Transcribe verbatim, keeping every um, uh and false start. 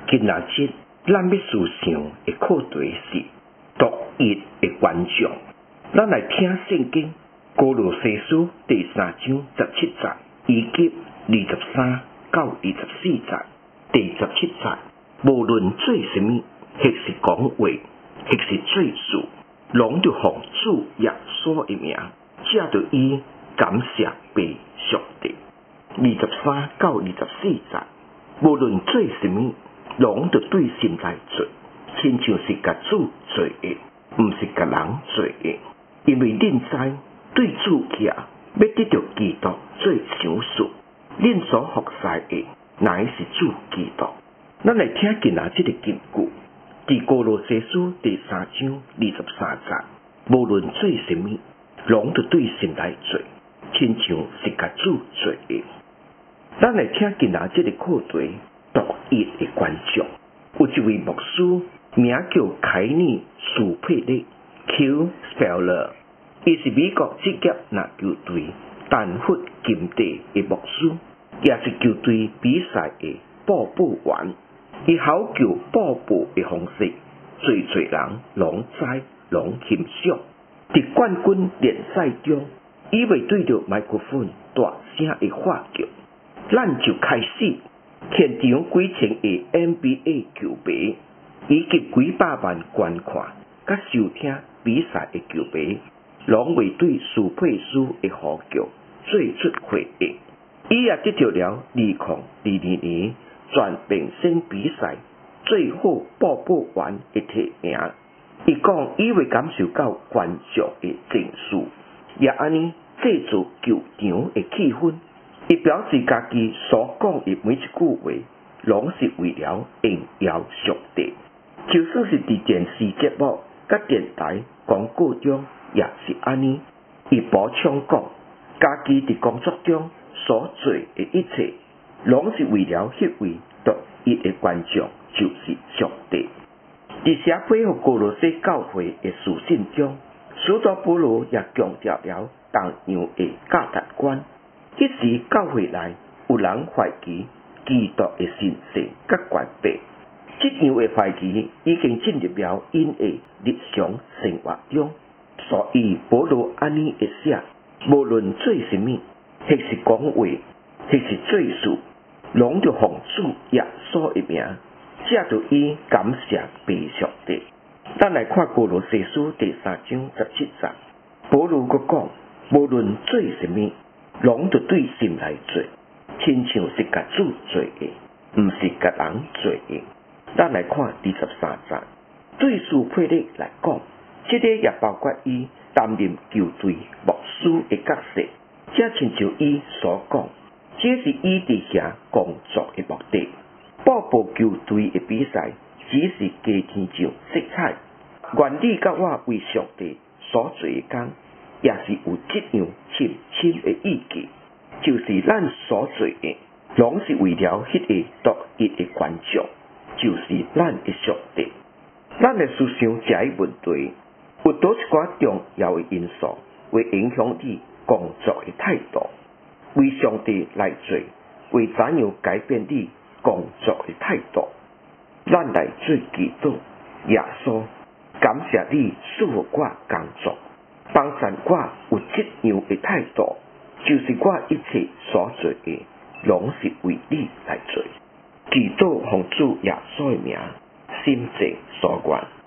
今仔日咱要思想的课题是独一的关照。咱来听圣经歌罗西书第三章十七节，以及二十三到二十四节。第十七节，无论做什么，或是讲话，或是做事，拢着奉主耶稣的名，借着伊感谢被上帝。二十三到二十四节，无论做什么，拢着对神来做，亲像是甲主做的，毋是甲人做的。因为恁知对主行，要得到基督做想事，恁所服侍的乃是主基督。咱来听今仔日的经句，伫歌罗西书第三章二十三节，无论做什么，拢着对神来做，亲像是甲主做的。咱来听今仔日的课题，独一的关照。有一位牧师，名叫凯尼苏佩利 Q Speller， 伊是美国职业篮球队丹佛金地的牧师，也是球队比赛的播报员。伊好叫播报的方式，最侪人拢知拢欣赏。伫冠军联赛中，伊未对着麦克风大声的喊叫，咱就开始。现场几千个 N B A 球迷，以及几百万观看甲收听比赛的球迷，拢为对苏佩斯的呼叫做出回应。伊也得到了二零二二年全明星比赛最好播报员的提名。伊讲伊会感受到观众的情绪，也安尼制造球场的气氛。伊表示家己所讲的每一句话，拢是为了荣耀上帝。就算是伫电视节目、甲电台广告中，也是安尼。伊补充讲，家己伫工作中所做的一切，拢是为了迄位独一的观众，就是上帝。伫写批予歌罗西教会的书信中，使徒保罗也强调了同样的价值观。迄时教会内有人怀疑基督的神性甲权柄，这样的怀疑已经进入了因的日常生活中，所以保罗安尼会写，无论做什么，或是讲话，或是做事，拢着奉主耶稣的名，借着伊感谢被上帝。咱来看歌罗西书第三章十七节，保罗佫讲，无论做什么，拢着对神来做，亲像是甲主做的，毋是甲人做的。咱来看第十三节，对苏佩利来讲，这个也包括伊担任球队牧师的角色。这亲像伊所讲，这是伊伫遐工作的目的。播报球队的比赛，只是加添上色彩。原理甲我为上帝所做的工，也是有这样深深的意义，就是咱所做的，拢是为了迄个独一的观众，就是咱的上帝。咱的思想这个问题，有倒一寡重要的因素会影响你工作的态度。为上帝来做，为怎样改变你工作的态度？咱来做祈祷，耶稣，感谢你赐予我工作，帮助我有这样的态度，就是我一切所做的，拢是为你来做。祈祷奉主耶稣的名，心静所愿。